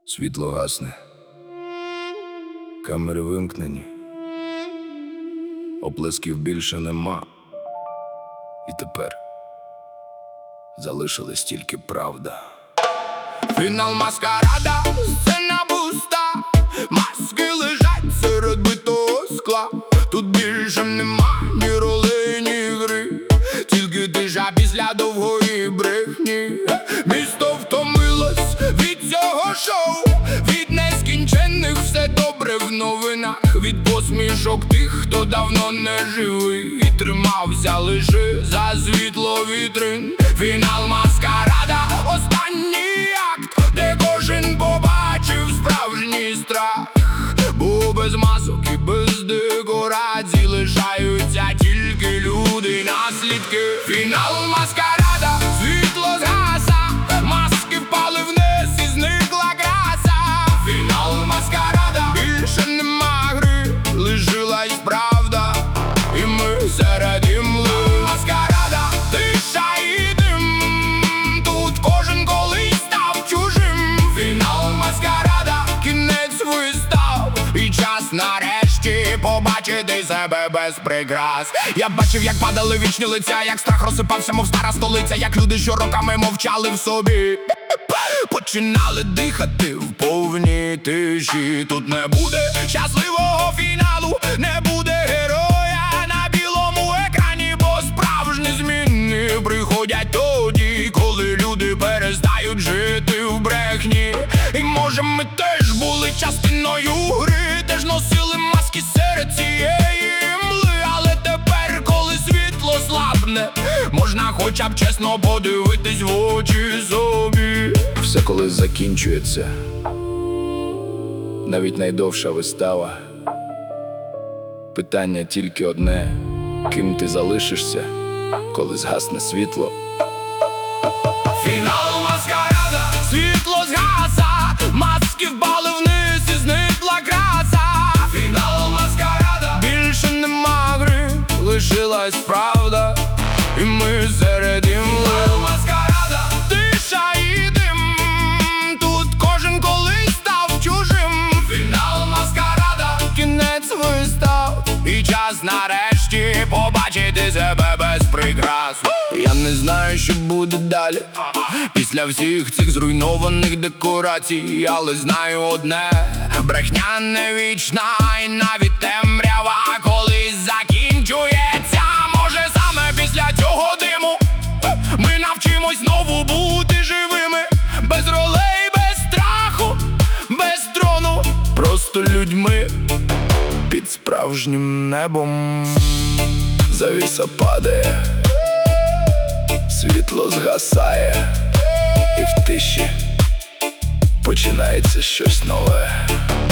Світло гасне, камери вимкнені, оплесків більше нема. І тепер залишилась тільки правда. Фінал маскарада, сцена пуста, маски лежать серед битого скла. Тут більше нема ні ролей, ні гри, тільки тиша після довгої брехні. Місто втомилось від цього шоу, від нескінченних все добре в новинах, від посмішок тих, хто давно не живий і тримався лише за світло вітрин. Фінал маскарада, останній акт, де кожен побачив справжній страх. Бо без масок і без декорацій лишаються тільки люди, наслідки. Фінал маскарада, світло згаса, маски впали вниз і зникла краса. Фінал маскарада, більше нема гри, лишилась правда, і ми серед імли. Маскарада, тиша і дим, тут кожен колись став чужим. Фінал маскарада, кінець вистав, і час нарешті побачити себе без прикрас. Я бачив, як падали вічні лиця, як страх розсипався, мов стара столиця, як люди, що роками мовчали в собі, починали дихати в повній тиші. Тут не буде щасливого фіналу, не буде героя на білому екрані, бо справжні зміни приходять тоді, коли люди перестають жити в брехні. І може ми теж були частиною гри, теж носили маски серед цієї імли. Але тепер, коли світло слабне, можна хоча б чесно подивитись в очі собі. Все колись закінчується, навіть найдовша вистава. Питання тільки одне: ким ти залишишся, коли згасне світло? Фінал маскарада, світло згаса, маски впали вниз і зникла краса. Фінал маскарада, більше нема гри, лишилась правда, і ми серед імли. Фінал маскарада, тиша і дим, тут кожен колись став чужим. Фінал маскарада, кінець вистав, і час нарешті побачити себе без прикрас. Я не знаю, що буде далі після всіх цих зруйнованих декорацій, але знаю одне: брехня не вічна, і навіть темрява колись закінчується. Може саме після цього диму ми навчимось знову бути живими, без ролей, без страху, без трону, просто людьми під справжнім небом. Завіса падає, світло згасає, і в тиші починається щось нове.